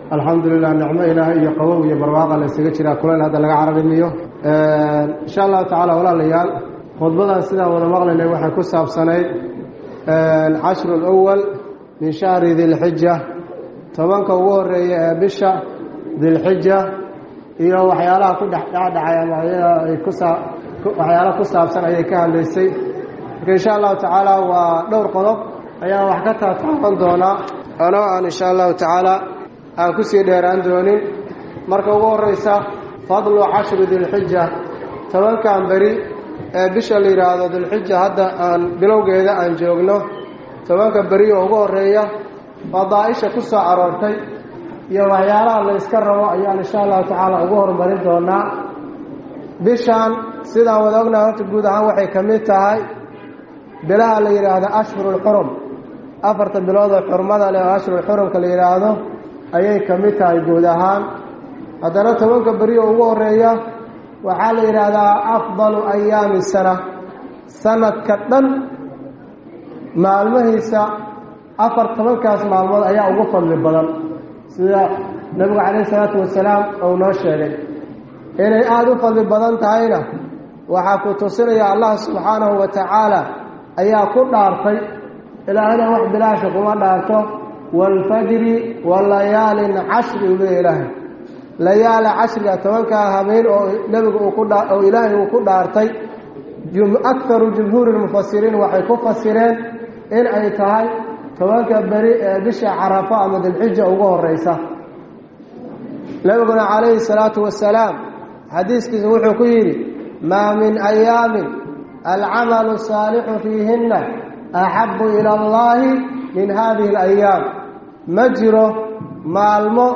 الحمد لله نعمة إلهي قوي برواقة لسجتنا كلنا هذا لقى عربي ميو إن شاء الله تعالى ولا ليال خطبنا سنة ونمغلنا وحنا كسب سنة العشر الأول من شهر ذي الحجة طبعا كوور بشا ذي الحجة iyo waxyaalaha ku dhacaya waxyaalaha ku saabsan ayay ka hadlaysay insha Allah taala waa dhowr qodob ayaa wax ka taaban doona aan insha Allah taala aan ku sii dheeraan doonin marka ugu horeysa fadlu 10 dhul hijja tabankan bari bisha la yiraahdo dhul hijja hadda aan bilowgeeda aan joogno tabanka bari oo ugu horeeya fadaaisha ku soo aroortay iyo waxyaalaha la iska rabo ayaan insha Allah taala ugu hormarin doonaa bishan sida wada ognahay horta guud ahaan waxay kamid tahay bilaha la yiraahdo ashhurul hurum afarta bilood oo xurmada leh ashhurul hurum ka la yiraahdo ayay kamid tahay guud ahaan hadana tobanka bari oo ugu horeeya waxa la yiraahdaa afdalu ayaami sanadka dhan maalmahiisa afar tobankaas maalmood ayaa ugu fadli badan sida nabiga kaleey salaatu wasalaam oo noo sheegay inay aad u fadli badan tahayna waxa ku tusinaya Allah subhanahu wa ta'ala ayaa ku dhaartay ilaahana wax bilaash kuma dhaarto wal fajri wal layaalin 10 ilaahi layaal 10 tobanka habeen oo nabiga oo ilaahi uu ku dhaartay aktaru jumhuur mufassirin waxay ku fasireen in ay tahay tobanka bari bisha Carafa ama Dhul-Hijja ugu horeysa nabiga kaleey salaatu wasalaam xadiiskiisa wuxuu ku yiri ma min ayaamin al-amalu salihu fihinna ahabbu ila Allah min hadhihi al-ayyam majro maalmo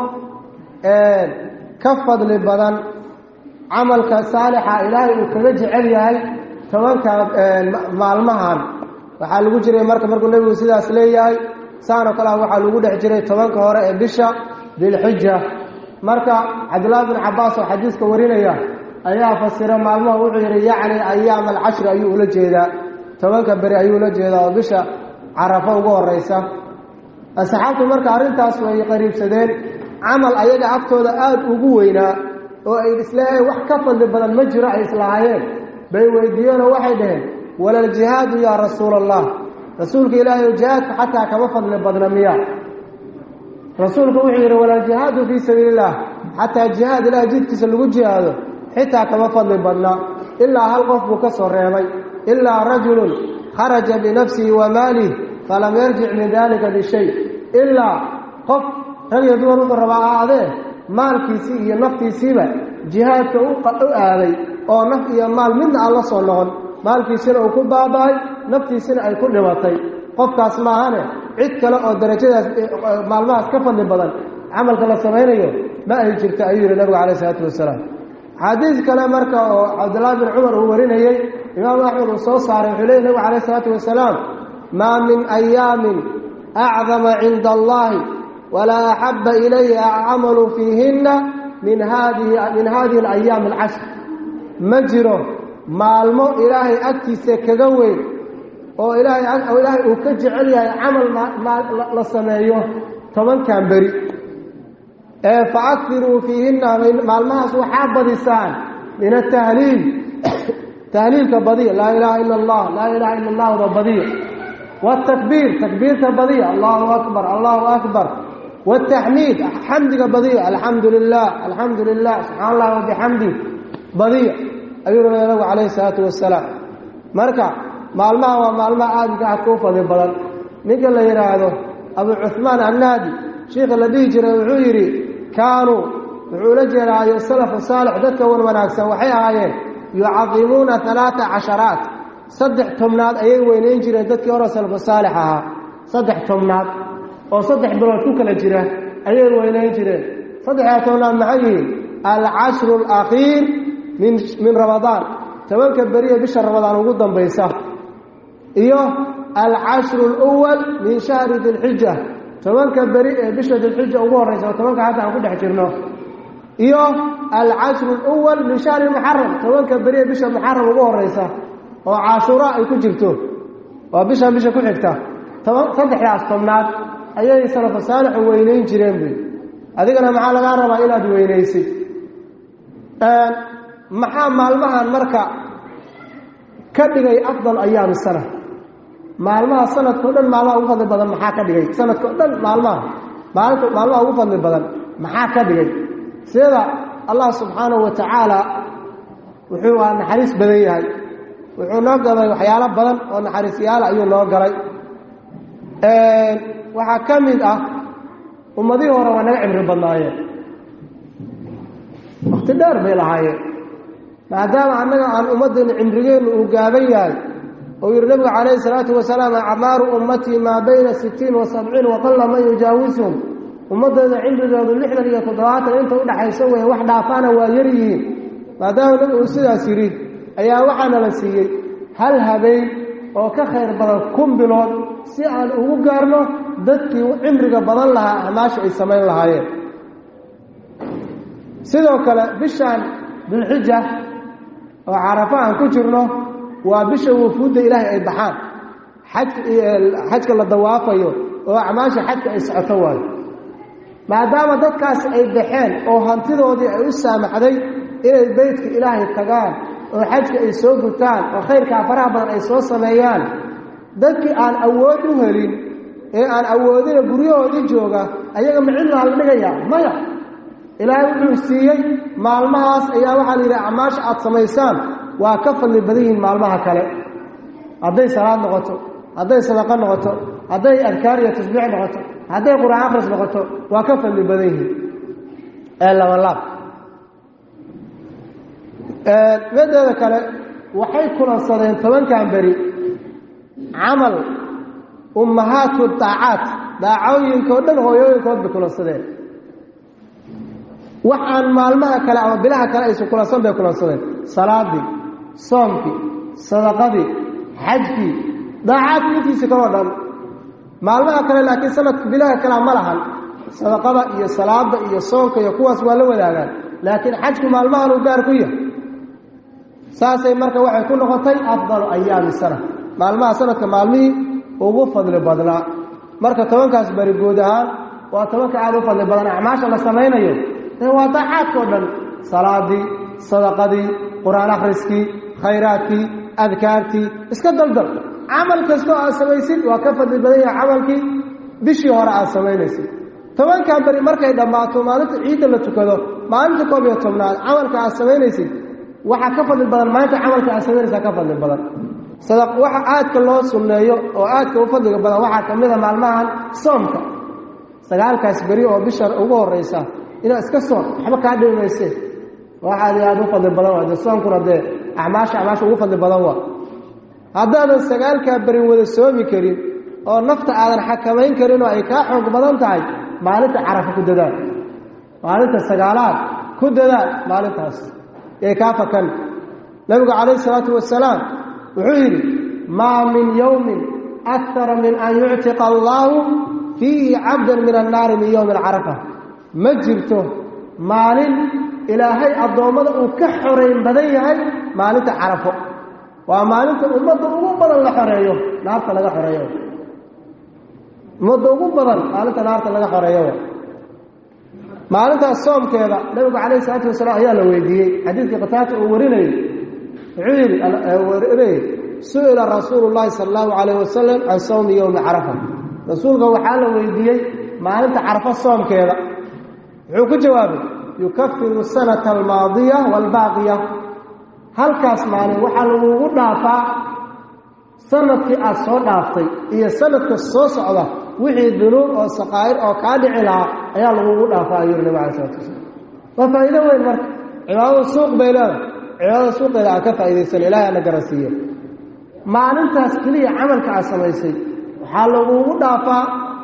ka fadli badan amalka saalixa ilaahay uu kaga jecel yahay tobanka maalmahan waxa lagu jiray markuu nabigu sidaas leeyahay saano kala waxa lagu dhex jiray tobanka hore ee bisha Dhul-Hijja marka Abdullah ibn Abbas oo xadiiska warinaya ayaa fasira maalmaha wuxuu yiri yaani ayaam al-10 ayuu la jeedaa tobanka bari ayuu la jeedaa oo bisha Carafa ugu horeysa asxaabtu marka arintaas way qariibsadeen amal ayaga agtooda aad ugu weynaa oo ay islaahay wax ka fadli badan ma jiro ay islaahayeen bay weydiiyeen waxay dhaheen wala jihad ya rasuulallah rasuulka ilaahay jihad hatta kama fadli badna miya rasuulku wuxuu yiri wala jihad fi sabilillah hatta jihad ila jidkiisa lagu jihaado hatta kama fadli badna illa hal qof buu ka soo reebay illa rajulun kharaja bi nafsihi wa malihi falam yarji' min dhalika bi shay illa qof rag dumar u rabaade maalkiisi iyo naftiisiba jihadka u aaday oo naf iyo maal midna alla soo noqon maalkiisina uu ku baabay naftiisina ay ku dhimatay qofkaas ma ahane cid kale oo darajadaas maalmahaas ka fadli badan amalka la sameeyo ma ay jirto ayuu nabiga kaleey salaatu wasalaam xadiis kale marka oo Abdullah ibn Umar uu warinayay imaam Ahmad uu soo saaray wuxuu leeyahay nabiga kaleey salaatu wasalaam ma min ayaamin a'zama 'inda Allah wala ahabba ilayya a'malu fihinna min hadhihi al-ayyam al-'ashr majro maalmo ilaahay agtiisa kaga weyn oo ilaahay uu ka jecel yahay amal la sameeyo tobankan bari fa'akhiru fihinna maalmahaas waxa badisaan min at-tahliil tahliilka badiya la ilaha illa Allah la ilaha illa Allah wa badiya wa takbir takbirta badiya Allahu akbar wa tahmid hamdiga badiya alhamdulillah subhanallah wa bihamdi badiya ayuu nabiga kaleey salaatu wasalaam marka maalmaha waa maalmaha aad ku fadli badan ninka la yiraahdo Abu Uthman an-Nadi sheekh la dhigi jiray wuxuu yiri kaanu wuxuu la jeeraayo salaf saalix dadka wanaagsan waxay ahaayeen yu'azimuna 13 saddex tomnaad ayay weyneyn jireen dadkii hore salaf saalix ahaa saddex tomnaad oo saddex bilood ku kala jira ayay weyneyn jireen saddex tomnaad maxay al-ashr al-akhir min Ramadan tobanka bari bisha Ramadan ugu dambaysa iyo al-ashr al-awwal min shahr dhul-hijja tobanka bari bisha dhul-hijja ugu horeysa tobanka hadda aan ku dhex jirno iyo al-ashr al-awwal min shahr muharram tobanka bari bisha muharram ugu horeysa oo Ashura ay ku jirto waa bisha ku xigta saddexdaas tomnaad ayay salaf saalix weyneyn jireen adigana maxaa lagaa rabaa inaad weynaysid maxaa maalmahan marka ka dhigay afdal ayaami sana maalmaha sanadkao dhan maalmaha ugu fadli badan maxaa ka dhigay sanadkao dhan maalmaha ugu fadli badan maxaa ka dhigay sida allah subxaanahu wa tacaala wuxuu naxariis badan yahay wuxuu noo galay waxyaalo badan oo naxariisyaala ayuu noo galay waxaa ka mid ah ummadihii hore waa naga cimri badnaayeen wakti dheer bay lahaayeen maadaama annaga aan ummaddeena cimrigeennu uu gaaban yahay oo yidhi nabigu calayhi salaatu wasalaam acmaaru ummatii maa bayna 60 wa 70 waqalla man yujaawisuhum ummaddeeda cimrigoodu 60 iyo 70 inta u dhaxayso weeye wax dhaafaana waa yar yihiin maadaama nabigu uu sidaas yidhi ayaa waxaana la siiyey hal habeen oo ka khayr badan 1,000 bilood si aan ugu gaarno dadkii cimriga badan lahaa acmaasha ay samayn lahaayeen sidoo kale bishaan bilxija oo carafa aan ku jirno waa bisha wufuudda ilaahay ay baxaan xajka la dawaafayo oo acmaasha xajka ay socoto waayo maadaama dadkaas ay baxeen oo hantidoodii ay u saamaxday inay beydka ilaahay tagaan oo xajka ay soo gutaan oo khayrkaa faraha badan ay soo sameeyaan dadkii aan awood u helin ee aan awoodina guryahoodii jooga ayaga macidlaa la dhigayaa maya ilaahay wuxuu siiyey maalmahaas ayaa waxaa la yidhi acmaasha aad samaysaan waa ka fadli badan yihiin maalmaha kale hadday salaad noqoto hadday sadaqo noqoto hadday adkaar iyo tasbiix noqoto hadday qur'aan akhris noqoto waa ka fadli badan yihiin labalaab mideeda kale waxay kulansadeen 10kan beri camal ummahaatu daacaat daacooyinkoo dhan hooyooyinkood bay kulansadeen waxaan maalmaha kale ama bilaha kale aysu kulansan bay kulansadeen salaadii soomkii sadaqadii xajkii daacaadkii intiisa kaloo dhan maalmaha kale laakiin sanadka bilaha kalea ma lahan sadaqada iyo salaada iyo soonka iyo kuwaas waa la wadaagaan laakiin xajku maalmahan uu gaar ku yahay saasay marka waxay ku noqotay afdalu ayaami sana maalmaha sanadka maalmihii ugu fadli badnaa marka 10kaas bari guud ahaan waa 10ka aad u fadli badan acmaasha la samaynayo waa daacaadkoo dhan salaadii sadaqadii qur'aan akhriskii khayraadkii adkaartii iska daldal camal kastoo aad samaysid waa ka fadli badan yahay camalkii bishii hore aad samaynaysid 10kan bari markay dhammaato maalinta ciidda la tukado maalinta 11aad camalka aad samaynaysid waxaa ka fadli badan maalinta camalka aad samaynaysaa ka fadli badan waxa aadka loo sunneeyo oo aadka u fadliga badan waxaa ka mid a maalmahan soomka 9kaas beri oo bisha ugu horeysa inaad iska soom waxba kaa dhibi maysee waxaad aad u fadli badan waa dee soomkuna dee acmaasha ugu fadli badan waa haddaadan 9kaa beri wada soomi karin oo nafta aadan xakamayn karin oo ay kaa xoog badan tahay maalinta carafa ku dadaal maalinta 9aad ku dadaal maalintaas ee kaa fakan nabigu calayhi salaatu wasalaam wuxuu yidhi maa min yowmin akara min an yuctiqa allaahu fiihi cabdan min annaari min yowmi alcarafa ma jirto maalin ilaahay addoommada uu ka xorayn badan yahay maalinta carafo waa maalinta ummadda ugu badan la xoreeyo naarta laga xoreeyo ummadda ugu badan maalinta naarta laga xoreeyo maalintaas soomkeeda nabigu calayhi salaatu wasalaam ayaa la weydiiyey xadiidkii qataata uu warinayay wuxuu yidhi su'ila rasuulu llahi sala allahu calayh wasalam can sawmi yowmi carafa rasuulka waxaa la weydiiyey maalinta carafo soomkeeda wuxuu ku jawaabay yukafiru sanata almaadiya waalbaaqiya halkaas maalin waxaa lagugu dhaafaa sanadkii aad soo dhaaftay iyo sanadka soo socda wixii dunuub oo saqaa'ir oo kaa dhici lahaa ayaa lagugu dhaafaa ayuu nabi calayi salatu wasalaam waa faa'iido weyn marka cibaadada suuq bay leedahay cibaadada suuqeeda aan ka faa'iidaysan ilaahay ana garansiiyo maalintaas keliya camalka aad samaysay waxaa lagugu dhaafaa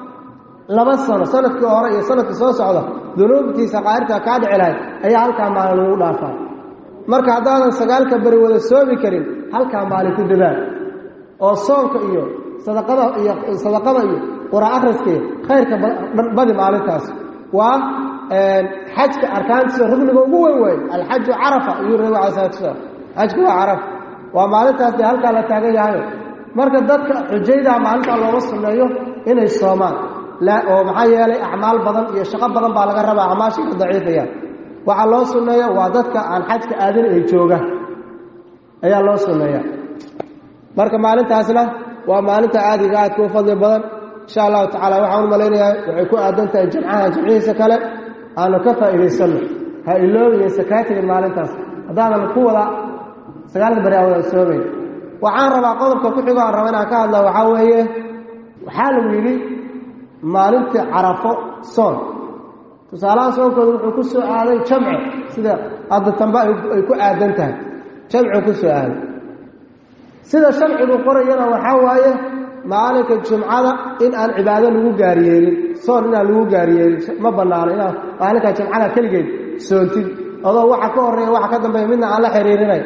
2 sano sanadkii hore iyo sanadkii soo socda dunuubtii saqaa'irta kaa dhici lahayd ayaa halkaa maalin lagu dhaafaa marka haddaadan 9ka beri wada soomi karin halkaa maalin ku dadaal oo soonka iyo sadaqada iyo qur'aan akhriska iyo khayrka badi maalintaas waa xajka arkaantiisa rukniga ugu weyn weyn alxaju carafa ayuu nabiga calay salatu wasalaam xajku waa carafa waa maalintaas dee halkaa la taagan yahayo marka dadka xujaydaa maalintaa looga sunneeyo inay soomaan لا oo maxaa yeelay acmaal badan iyo shaqo badan baa laga rabaa acmaasha daciifaya waxa loo sunneeyo waa dadka aan xajka aadin ay jooga ayaa loo sunneeya marka maalintaasna waa maalinta aadiga aad ku fadli badan insha Allah ta'ala waxaan maleynayaa waxay ku aadan tahay jimcihiisa kale aanu ka faa'iideysano ha iloobiyo sakaatiga maalintaas hadaan ku wada sagaalka bari awada soomay waxaan rabaa qodobka ku xigo aan rabaa inaan ka hadlo waxa weeye waxa lagu yiri maalinta Carafo soon tusaalaha soonkooda wuxuu ku soo aaday jamci sida hadda tamba ay ku aadan tahay jamci ku soo aaday sida sharcigu qorayana waxa waaye maalinka jumcada in aan cibaado lagu gaariyeelin soon in aan lagu gaariyeelin ma banaano in maalinka jumcada kaligeed soontid adoo waxa ka horeeya waxa ka dambeeya midna aan la xiriirinay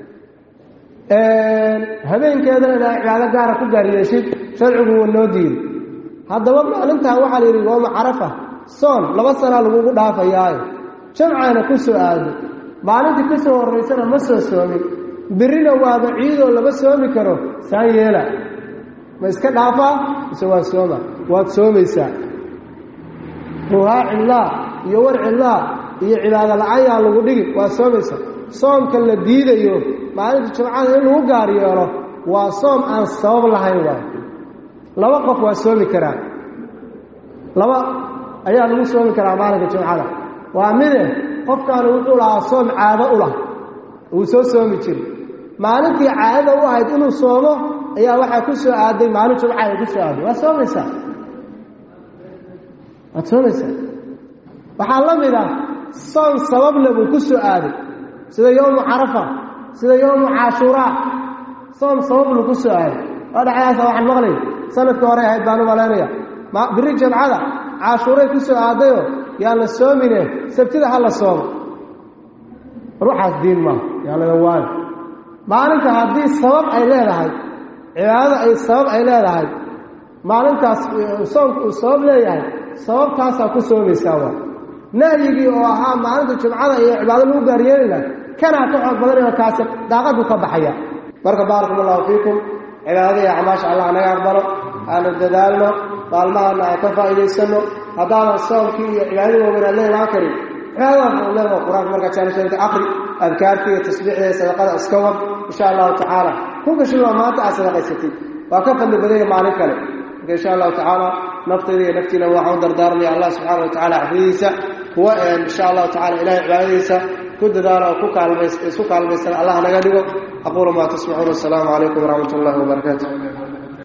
habeenkeedana in cibaado gaar ah ku gaariyeeshid sharcigu waa noo diiday haddaba maalinta waxa la yiri waa Carafa soon 2 sano lagu dhaafayaa jumcana ku soo aaday maalintii ka soo horeysana ma soo soomin birina waa ciido laba soomi karo saan yeela ma iska dhaafa waa sooma waad soomaysaa ruuha illah iyo war illah iyo cibaado la'aan lagu dhigi waa soomaysaa soomka la diidayo maalinta jumcada in lagu gaar yeelo waa soom aan sabab lahayn waa laba qof waa soomi karaan laba ayaa lagu soomi karaa maalinta jumcada waa mid qofkaan wuxuu lahaa soom caado u lah uu soo soomi jiray maalintii caado u ahayd inuu soomo ayaa waxa ku soo aaday maalin jumcada ku soo aaday waa soomaysaa waxa la mid ah soom sabab leh ku soo aaday sida yawm Carafa sida yawm Ashura soom sabab leh ku soo aaday wadacaas waxaan maqlay sanadka hore ahayd baan u maleynaya ma biri jumcada Ashura ku soo aadayo yaa la soomine sabtida hal la soomo ruuxaas diin ma yaa la waan maalinta haddii sabab ay leedahay cibaado ay sabab ay leedahay maalintaas soonku sabab leeyahay sababtaas ku soomaysaa waa nahyigii oo ahaa maalinta jumcada iyo cibaado lagu gaaryeelina kana ka xog badan oo kaas daaqadu ka baxaya marka barakallahu fiikum cibaadada iyo acmaasha Allah naga aqbalo aan dadaalno maalmahan aan ka faa'iideysano hadaan soomkii iyo cibaadada wanaagsan la karin cibaadada quraanka marka jaalashada aqri adkaartii iyo tasbiixda sadaqada iska wad insha Allah ta'ala kuga shilaa maanta asaqaysatay waa ka fadli badan maalin kale insha Allah ta'ala nafteeda naftina waxaan dardaarnay Allah subhanahu wa ta'ala xadiisa kuwa insha Allah ta'ala ilaahay cibaadadiisa ku dadaalo ku kaalmaysan Allah naga dhigo aqulu ma tasma'una assalamu alaykum wa rahmatullahi wa barakatuh